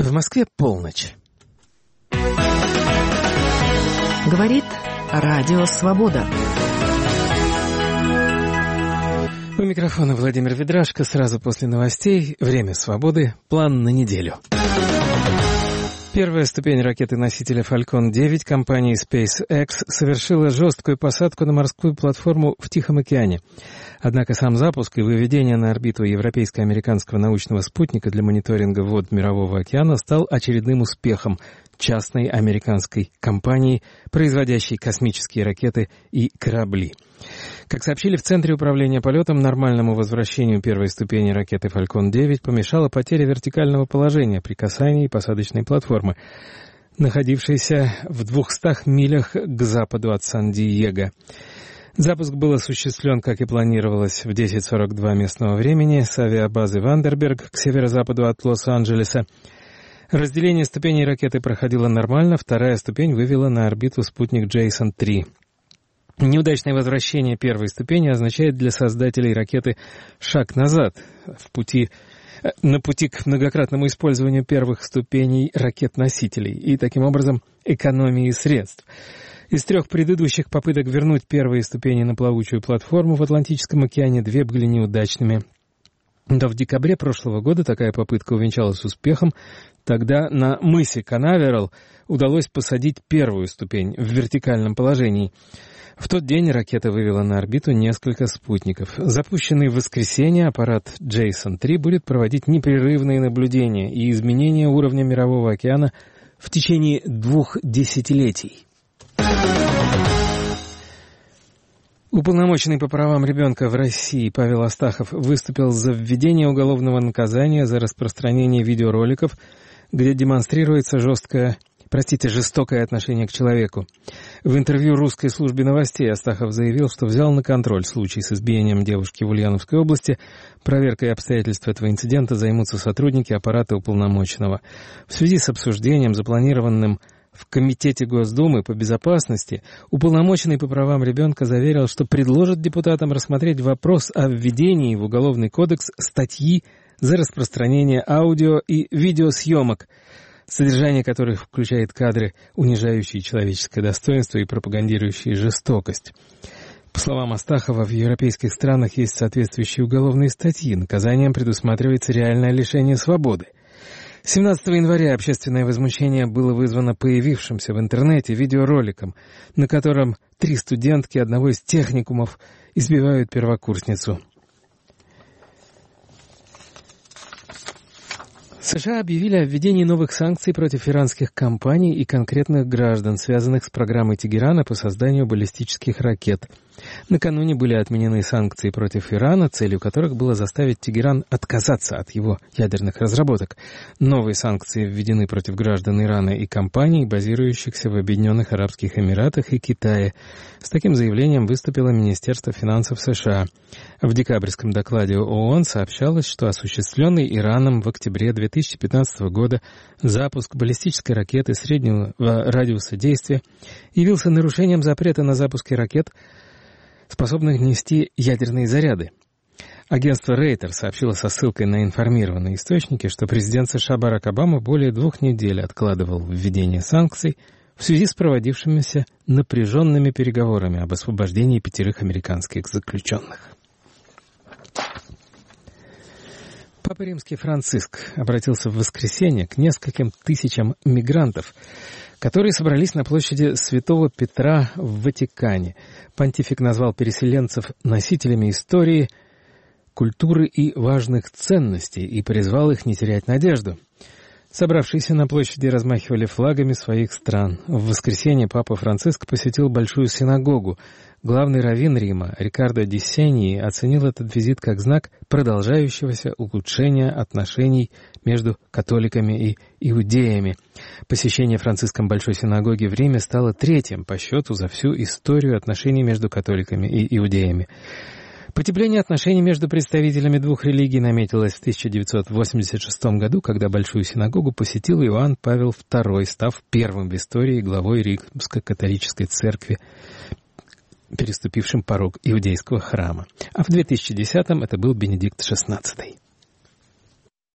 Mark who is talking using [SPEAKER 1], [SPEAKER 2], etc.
[SPEAKER 1] В Москве полночь.
[SPEAKER 2] Говорит Радио Свобода.
[SPEAKER 1] У микрофона Владимир Ведрашко. Сразу после новостей. Время свободы. План на неделю. Первая ступень ракеты-носителя Falcon 9 компании SpaceX совершила жесткую посадку на морскую платформу в Тихом океане. Однако сам запуск и выведение на орбиту европейско-американского научного спутника для мониторинга вод Мирового океана стал очередным успехом частной американской компании, производящей космические ракеты и корабли. Как сообщили в Центре управления полетом, нормальному возвращению первой ступени ракеты Falcon 9 помешала потеря вертикального положения при касании посадочной платформы, находившейся в 200 милях к западу от Сан-Диего. Запуск был осуществлен, как и планировалось, в 10:42 местного времени с авиабазы Вандерберг к северо-западу от Лос-Анджелеса. Разделение ступеней ракеты проходило нормально, вторая ступень вывела на орбиту спутник Джейсон-3. Неудачное возвращение первой ступени означает для создателей ракеты шаг назад на пути к многократному использованию первых ступеней ракет-носителей и, таким образом, экономии средств. Из 3 предыдущих попыток вернуть первые ступени на плавучую платформу в Атлантическом океане 2 были неудачными. Но в декабре прошлого года такая попытка увенчалась успехом. Тогда на мысе Канаверал удалось посадить первую ступень в вертикальном положении. В тот день ракета вывела на орбиту несколько спутников. Запущенный в воскресенье аппарат Джейсон-3 будет проводить непрерывные наблюдения и изменения уровня Мирового океана в течение 2 десятилетий. Уполномоченный по правам ребенка в России Павел Астахов выступил за введение уголовного наказания за распространение видеороликов, где демонстрируется жестокое отношение к человеку. В интервью русской службе новостей Астахов заявил, что взял на контроль случай с избиением девушки в Ульяновской области. Проверкой обстоятельств этого инцидента займутся сотрудники аппарата уполномоченного. В связи с обсуждением, запланированным в Комитете Госдумы по безопасности, уполномоченный по правам ребенка заверил, что предложит депутатам рассмотреть вопрос о введении в Уголовный кодекс статьи за распространение аудио и видеосъемок, содержание которых включает кадры, унижающие человеческое достоинство и пропагандирующие жестокость. По словам Астахова, в европейских странах есть соответствующие уголовные статьи. Наказанием предусматривается реальное лишение свободы. 17 января общественное возмущение было вызвано появившимся в интернете видеороликом, на котором 3 студентки одного из техникумов избивают первокурсницу. США объявили о введении новых санкций против иранских компаний и конкретных граждан, связанных с программой Тегерана по созданию баллистических ракет. Накануне были отменены санкции против Ирана, целью которых было заставить Тегеран отказаться от его ядерных разработок. Новые санкции введены против граждан Ирана и компаний, базирующихся в Объединенных Арабских Эмиратах и Китае. С таким заявлением выступило Министерство финансов США. В декабрьском докладе ООН сообщалось, что осуществленный Ираном в октябре 2015 года запуск баллистической ракеты среднего радиуса действия явился нарушением запрета на запуски ракет, способных нести ядерные заряды. Агентство Рейтер сообщило со ссылкой на информированные источники, что президент США Барак Обама более 2 недель откладывал введение санкций в связи с проводившимися напряженными переговорами об освобождении 5 американских заключенных. Папа Римский Франциск обратился в воскресенье к нескольким тысячам мигрантов, которые собрались на площади Святого Петра в Ватикане. Понтифик назвал переселенцев носителями истории, культуры и важных ценностей и призвал их не терять надежду. Собравшиеся на площади размахивали флагами своих стран. В воскресенье Папа Франциск посетил Большую синагогу. Главный раввин Рима Рикардо Ди Сеньи оценил этот визит как знак продолжающегося улучшения отношений между католиками и иудеями. Посещение Франциском Большой синагоги в Риме стало 3-м по счету за всю историю отношений между католиками и иудеями. Потепление отношений между представителями 2 религий наметилось в 1986 году, когда Большую синагогу посетил Иоанн Павел II, став первым в истории главой Римско-католической церкви, переступившим порог иудейского храма. А в 2010-м это был Бенедикт XVI.